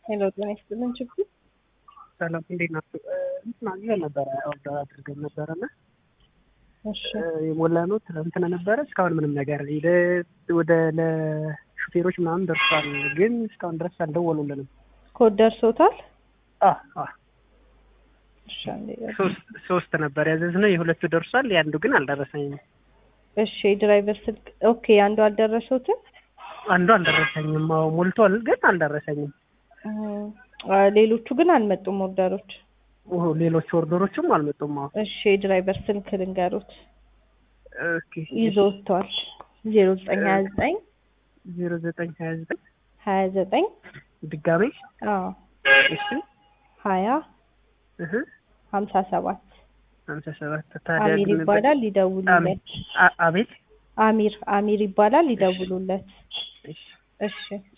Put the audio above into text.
ሄሎ ጤና ይስጥልን ችግር ሰላም እንዴት ናችሁ? እንትን ነበረ ኦርደር አድርገን ነበረና እሺ የሞላነው ትናንትና ነበረ። እስካሁን ምንም ነገር ወደ ለሹፌሮች ምናምን ደርሷል፣ ግን እስካሁን ድረስ አልደወሉልንም። ኮድ ደርሶታል? አዎ ሶስት ነበር ያዘዝነው፣ የሁለቱ ደርሷል፣ ያንዱ ግን አልደረሰኝም። እሺ ድራይቨር ስልክ ኦኬ፣ አንዱ አልደረሰውትም? አንዱ አልደረሰኝም። አዎ ሞልቷል፣ ግን አልደረሰኝም። ሌሎቹ ግን አልመጡም ኦርደሮች። ሌሎች ኦርደሮችም አልመጡም። አዎ እሺ ድራይቨር ስልክ ልንገሩት። ኦኬ ይዞ ወጥቷል። 0929 29 ድጋሜ እሺ 20 57 አሚር ይባላል፣ ይደውሉለት። አቤት አሚር ይባላል፣ ይደውሉለት። እሺ